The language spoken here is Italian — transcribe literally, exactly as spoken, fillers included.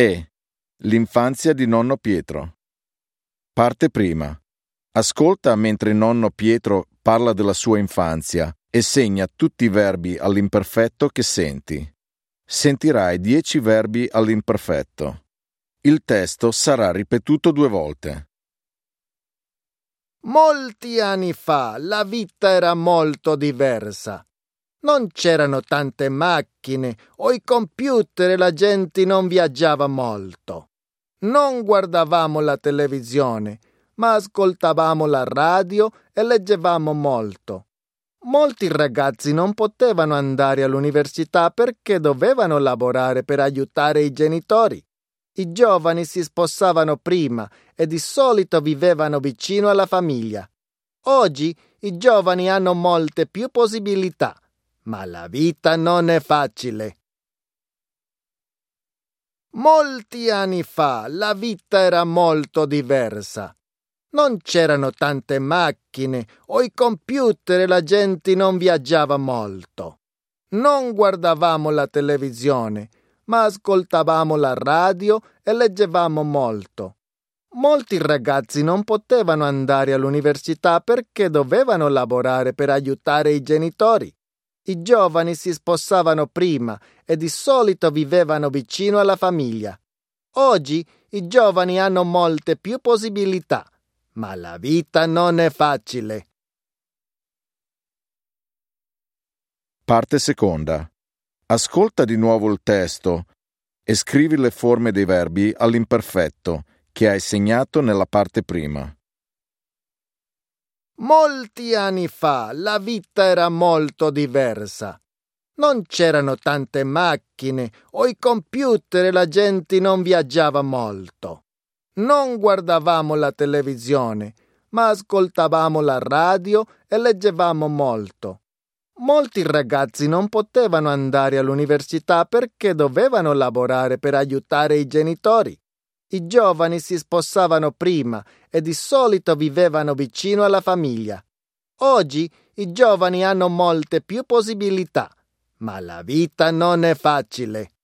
E. L'infanzia di nonno Pietro. Parte prima. Ascolta mentre nonno Pietro parla della sua infanzia e segna tutti i verbi all'imperfetto che senti. Sentirai dieci verbi all'imperfetto. Il testo sarà ripetuto due volte. Molti anni fa la vita era molto diversa. Non c'erano tante macchine o i computer e la gente non viaggiava molto. Non guardavamo la televisione, ma ascoltavamo la radio e leggevamo molto. Molti ragazzi non potevano andare all'università perché dovevano lavorare per aiutare i genitori. I giovani si sposavano prima e di solito vivevano vicino alla famiglia. Oggi i giovani hanno molte più possibilità, ma la vita non è facile. Molti anni fa la vita era molto diversa. Non c'erano tante macchine o i computer e la gente non viaggiava molto. Non guardavamo la televisione, ma ascoltavamo la radio e leggevamo molto. Molti ragazzi non potevano andare all'università perché dovevano lavorare per aiutare i genitori. I giovani si sposavano prima e di solito vivevano vicino alla famiglia. Oggi i giovani hanno molte più possibilità, ma la vita non è facile. Parte seconda. Ascolta di nuovo il testo e scrivi le forme dei verbi all'imperfetto che hai segnato nella parte prima. Molti anni fa la vita era molto diversa. Non c'erano tante macchine o i computer e la gente non viaggiava molto. Non guardavamo la televisione, ma ascoltavamo la radio e leggevamo molto. Molti ragazzi non potevano andare all'università perché dovevano lavorare per aiutare i genitori. I giovani si sposavano prima e di solito vivevano vicino alla famiglia. Oggi i giovani hanno molte più possibilità, ma la vita non è facile.